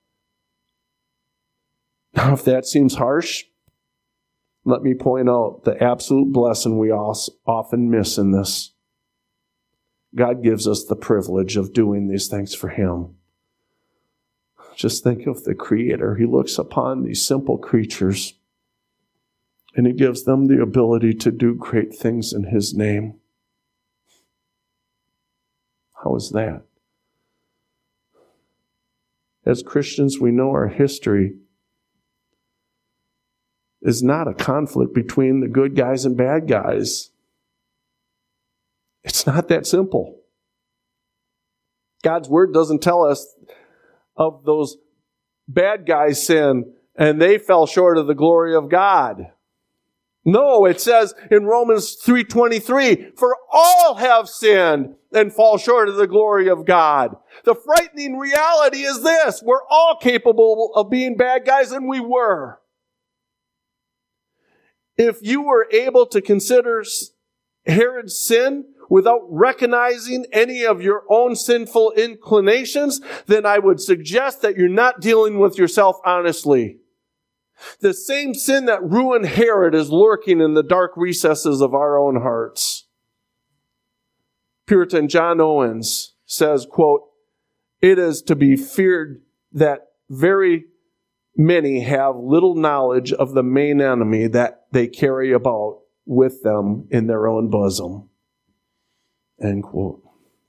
Now, if that seems harsh, let me point out the absolute blessing we often miss in this. God gives us the privilege of doing these things for him. Just think of the Creator. He looks upon these simple creatures and he gives them the ability to do great things in his name. How is that? As Christians, we know our history is not a conflict between the good guys and bad guys. It's not that simple. God's word doesn't tell us of those bad guys' sin and they fell short of the glory of God. No, it says in Romans 3:23, "For all have sinned and fall short of the glory of God." The frightening reality is this: we're all capable of being bad guys, and we were. If you were able to consider Herod's sin without recognizing any of your own sinful inclinations, then I would suggest that you're not dealing with yourself honestly. The same sin that ruined Herod is lurking in the dark recesses of our own hearts. Puritan John Owens says, quote, "It is to be feared that very many have little knowledge of the main enemy that they carry about with them in their own bosom." End quote.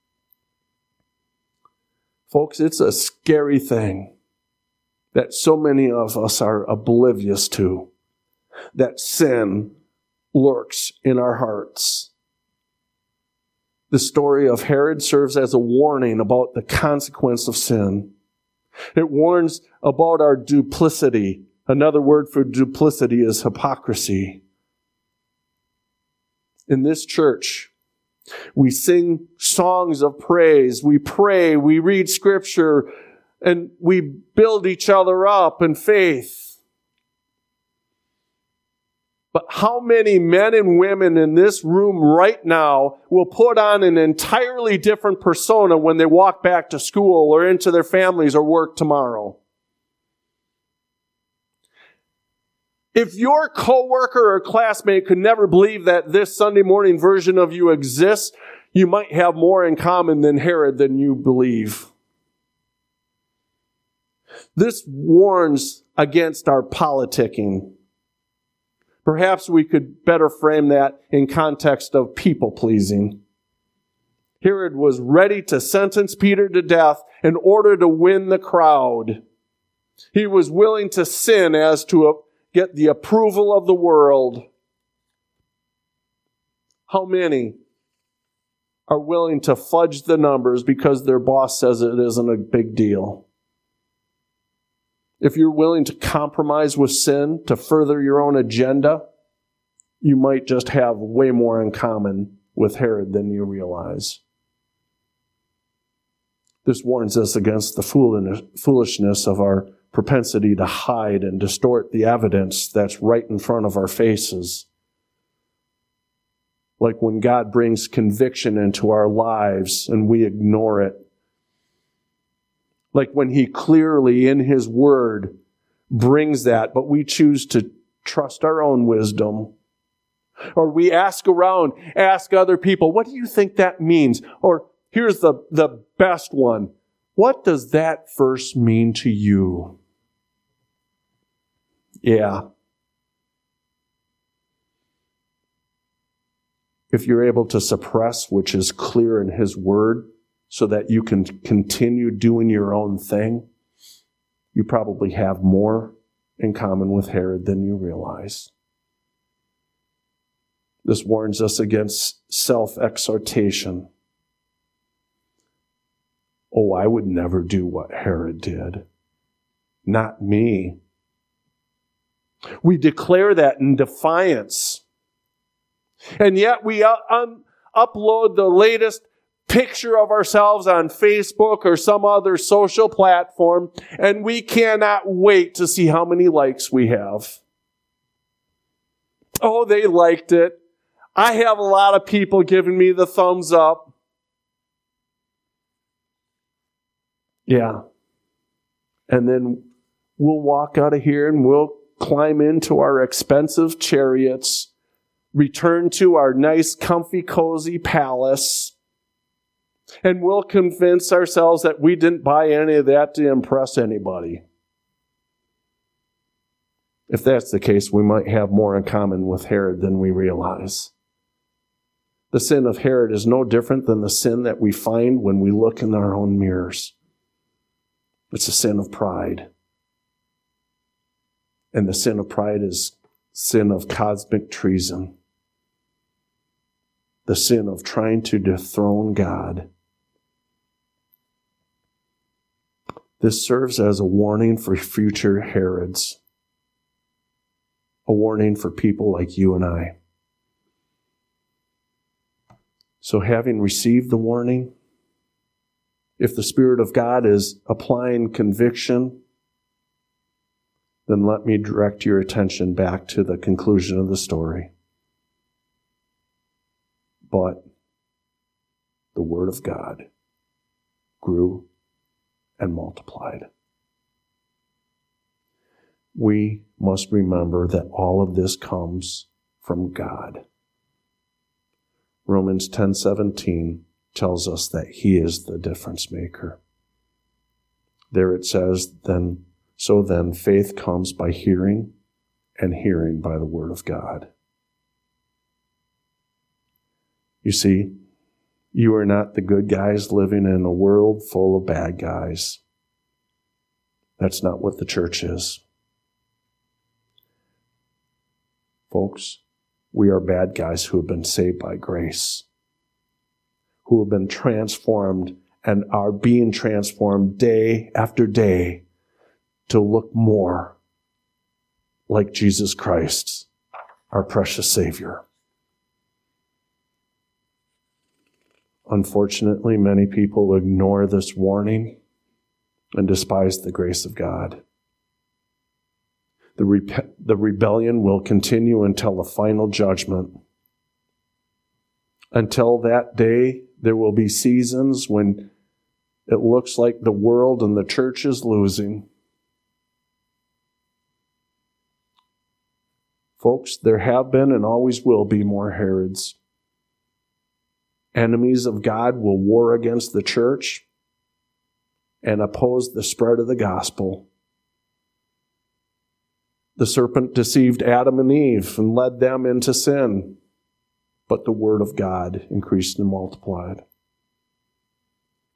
Folks, it's a scary thing that so many of us are oblivious to, that sin lurks in our hearts. The story of Herod serves as a warning about the consequence of sin. It warns about our duplicity. Another word for duplicity is hypocrisy. In this church, we sing songs of praise, we pray, we read scripture, and we build each other up in faith. But how many men and women in this room right now will put on an entirely different persona when they walk back to school or into their families or work tomorrow? If your coworker or classmate could never believe that this Sunday morning version of you exists, you might have more in common than Herod than you believe. This warns against our politicking. Perhaps we could better frame that in context of people-pleasing. Herod was ready to sentence Peter to death in order to win the crowd. He was willing to sin as to get the approval of the world. How many are willing to fudge the numbers because their boss says it isn't a big deal? If you're willing to compromise with sin to further your own agenda, you might just have way more in common with Herod than you realize. This warns us against the foolishness of our propensity to hide and distort the evidence that's right in front of our faces. Like when God brings conviction into our lives and we ignore it. Like when He clearly in His Word brings that, but we choose to trust our own wisdom. Or we ask around, ask other people, what do you think that means? Or here's the best one. What does that verse mean to you? Yeah. If you're able to suppress which is clear in His Word so that you can continue doing your own thing, you probably have more in common with Herod than you realize. This warns us against self-exhortation. Oh, I would never do what Herod did. Not me. We declare that in defiance. And yet we upload the latest picture of ourselves on Facebook or some other social platform, and we cannot wait to see how many likes we have. Oh, they liked it. I have a lot of people giving me the thumbs up. Yeah. And then we'll walk out of here and we'll climb into our expensive chariots, return to our nice, comfy, cozy palace, and we'll convince ourselves that we didn't buy any of that to impress anybody. If that's the case, we might have more in common with Herod than we realize. The sin of Herod is no different than the sin that we find when we look in our own mirrors. It's a sin of pride. And the sin of pride is sin of cosmic treason. The sin of trying to dethrone God. This serves as a warning for future Herods. A warning for people like you and I. So having received the warning, if the Spirit of God is applying conviction, then let me direct your attention back to the conclusion of the story. But the Word of God grew and multiplied. We must remember that all of this comes from God. Romans 10:17 tells us that He is the difference maker. There it says, so then faith comes by hearing, and hearing by the Word of God. You see, you are not the good guys living in a world full of bad guys. That's not what the church is. Folks, we are bad guys who have been saved by grace, who have been transformed and are being transformed day after day to look more like Jesus Christ, our precious Savior. Unfortunately, many people ignore this warning and despise the grace of God. The rebellion will continue until the final judgment. Until that day, there will be seasons when it looks like the world and the church is losing. Folks, there have been and always will be more Herods. Enemies of God will war against the church and oppose the spread of the gospel. The serpent deceived Adam and Eve and led them into sin, but the Word of God increased and multiplied.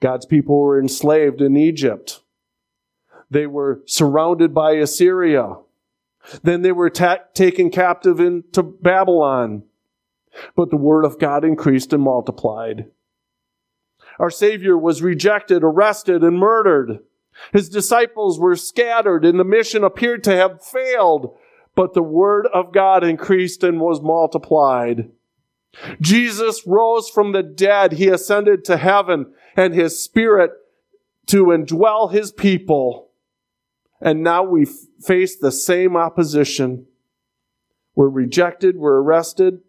God's people were enslaved in Egypt. They were surrounded by Assyria. Then they were taken captive into Babylon. But the word of God increased and multiplied. Our Savior was rejected, arrested, and murdered. His disciples were scattered, and the mission appeared to have failed. But the word of God increased and was multiplied. Jesus rose from the dead. He ascended to heaven, and his Spirit to indwell his people. And now we face the same opposition. We're rejected, we're arrested.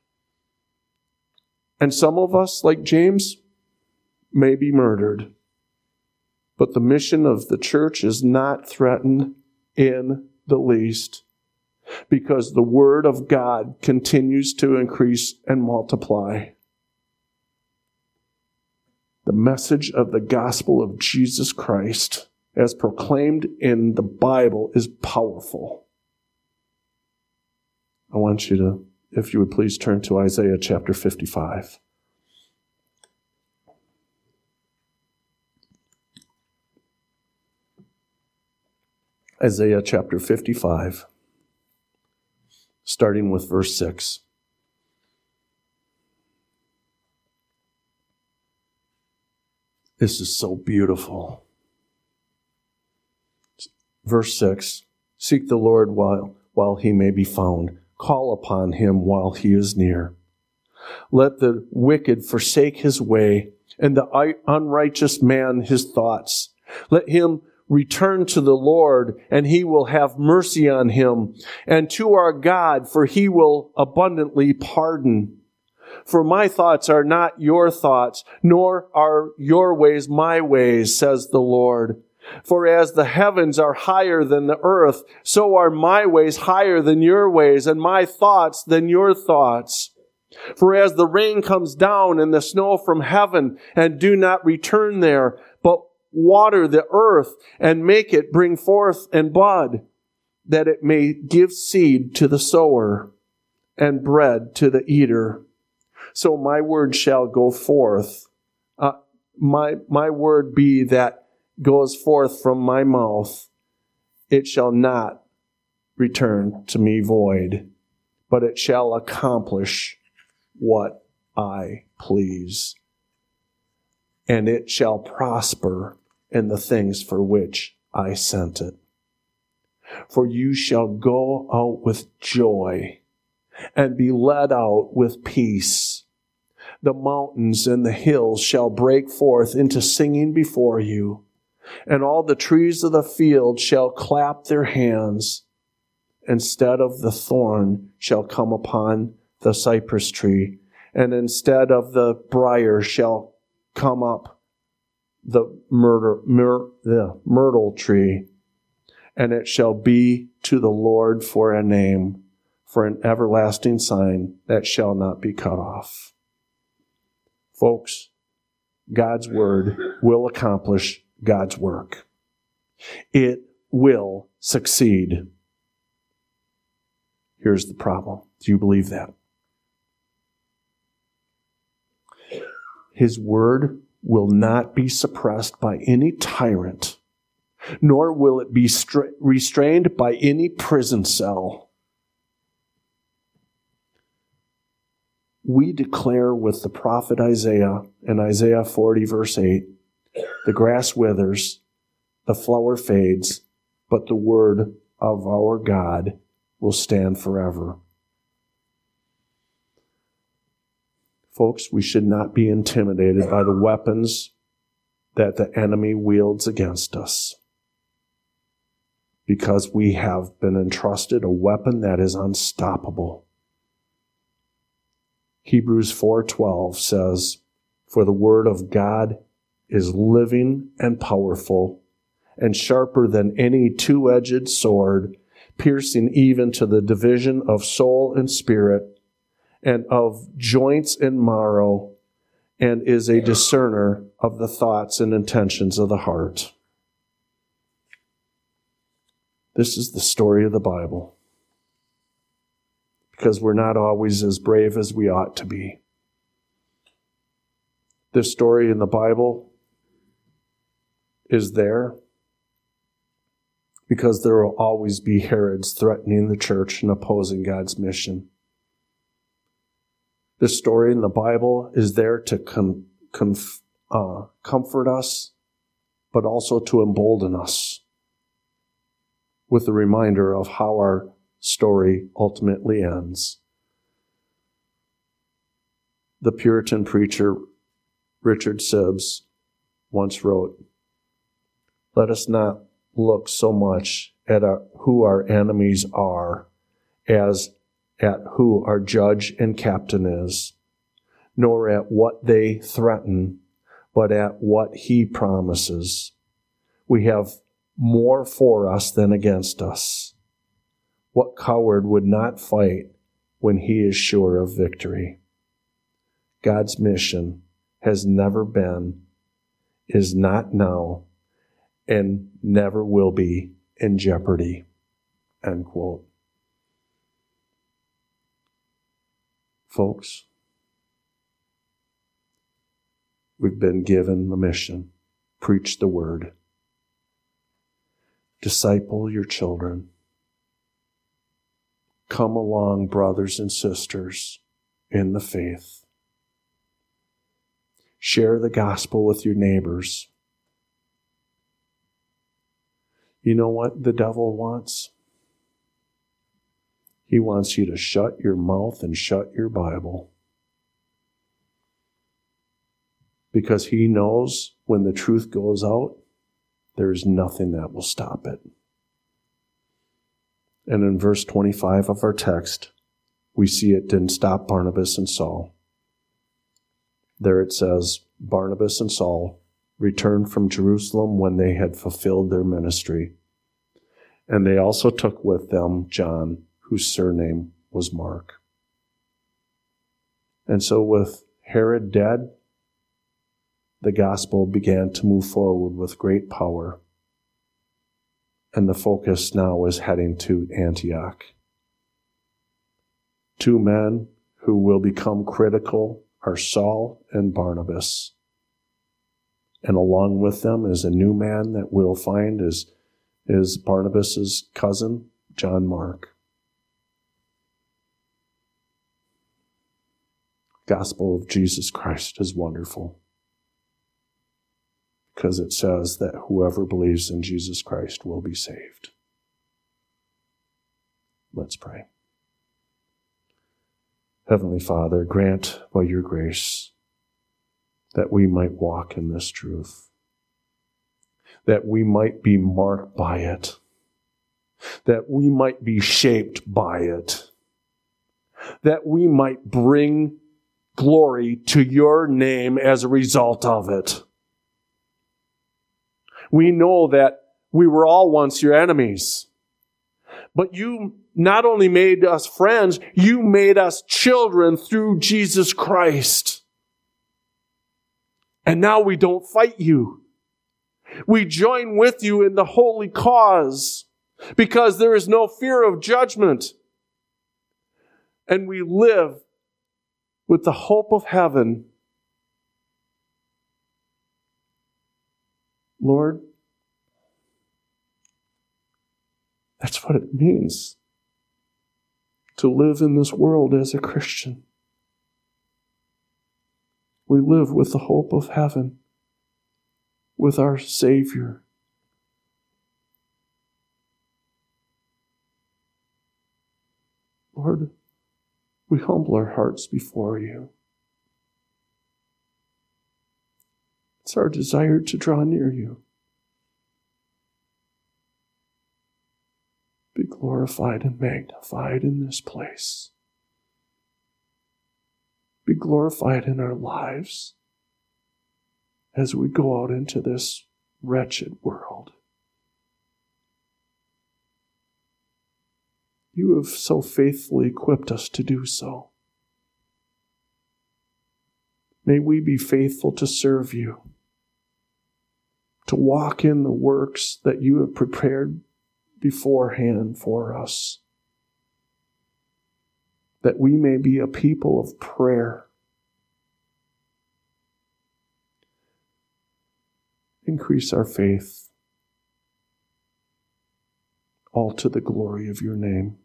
And some of us, like James, may be murdered. But the mission of the church is not threatened in the least, because the word of God continues to increase and multiply. The message of the gospel of Jesus Christ, as proclaimed in the Bible, is powerful. I want you to, if you would please turn to Isaiah chapter 55. Isaiah chapter 55, starting with verse 6. This is so beautiful. Verse 6, seek the Lord while he may be found. Call upon him while he is near. Let the wicked forsake his way, and the unrighteous man his thoughts. Let him return to the Lord, and he will have mercy on him, and to our God, for he will abundantly pardon. For my thoughts are not your thoughts, nor are your ways my ways, says the Lord. For as the heavens are higher than the earth, so are my ways higher than your ways, and my thoughts than your thoughts. For as the rain comes down and the snow from heaven, and do not return there, but water the earth and make it bring forth and bud, that it may give seed to the sower and bread to the eater. So my word shall go forth. My word be that goes forth from my mouth. It shall not return to me void, but it shall accomplish what I please. And it shall prosper in the things for which I sent it. For you shall go out with joy and be led out with peace. The mountains and the hills shall break forth into singing before you, and all the trees of the field shall clap their hands. Instead of the thorn shall come upon the cypress tree, and instead of the briar shall come up the myrtle tree, and it shall be to the Lord for a name, for an everlasting sign that shall not be cut off. Folks, God's word will accomplish God's work. It will succeed. Here's the problem. Do you believe that? His word will not be suppressed by any tyrant, nor will it be restrained by any prison cell. We declare with the prophet Isaiah in Isaiah 40 verse 8, the grass withers, the flower fades, but the word of our God will stand forever. Folks, we should not be intimidated by the weapons that the enemy wields against us, because we have been entrusted a weapon that is unstoppable. Hebrews 4:12 says, for the word of God is living and powerful, and sharper than any two-edged sword, piercing even to the division of soul and spirit, and of joints and marrow, and is a discerner of the thoughts and intentions of the heart. This is the story of the Bible, because we're not always as brave as we ought to be. This story in the Bible is there because there will always be Herods threatening the church and opposing God's mission. This story in the Bible is there to comfort us, but also to embolden us with a reminder of how our story ultimately ends. The Puritan preacher Richard Sibbes once wrote, "Let us not look so much at who our enemies are as at who our judge and captain is, nor at what they threaten, but at what he promises. We have more for us than against us. What coward would not fight when he is sure of victory? God's mission has never been, is not now, and never will be in jeopardy." End quote. Folks, we've been given the mission. Preach the word. Disciple your children. Come along, brothers and sisters, in the faith. Share the gospel with your neighbors. You know what the devil wants? He wants you to shut your mouth and shut your Bible. Because he knows when the truth goes out, there is nothing that will stop it. And in verse 25 of our text, we see it didn't stop Barnabas and Saul. There it says, Barnabas and Saul returned from Jerusalem when they had fulfilled their ministry. And they also took with them John, whose surname was Mark. And so with Herod dead, the gospel began to move forward with great power. And the focus now is heading to Antioch. Two men who will become critical are Saul and Barnabas. And along with them is a new man that we'll find is Barnabas' cousin, John Mark. Gospel of Jesus Christ is wonderful because it says that whoever believes in Jesus Christ will be saved. Let's pray. Heavenly Father, grant by your grace that we might walk in this truth, that we might be marked by it, that we might be shaped by it, that we might bring glory to your name as a result of it. We know that we were all once your enemies, but you not only made us friends, you made us children through Jesus Christ. And now we don't fight you. We join with you in the holy cause because there is no fear of judgment. And we live with the hope of heaven. Lord, that's what it means to live in this world as a Christian. We live with the hope of heaven, with our Savior. Lord, we humble our hearts before you. It's our desire to draw near you. Be glorified and magnified in this place. Be glorified in our lives as we go out into this wretched world. You have so faithfully equipped us to do so. May we be faithful to serve you, to walk in the works that you have prepared beforehand for us, that we may be a people of prayer increase our faith, all to the glory of your name.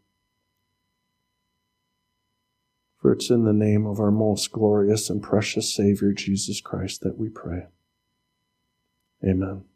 For it's in the name of our most glorious and precious Savior, Jesus Christ, that we pray. Amen.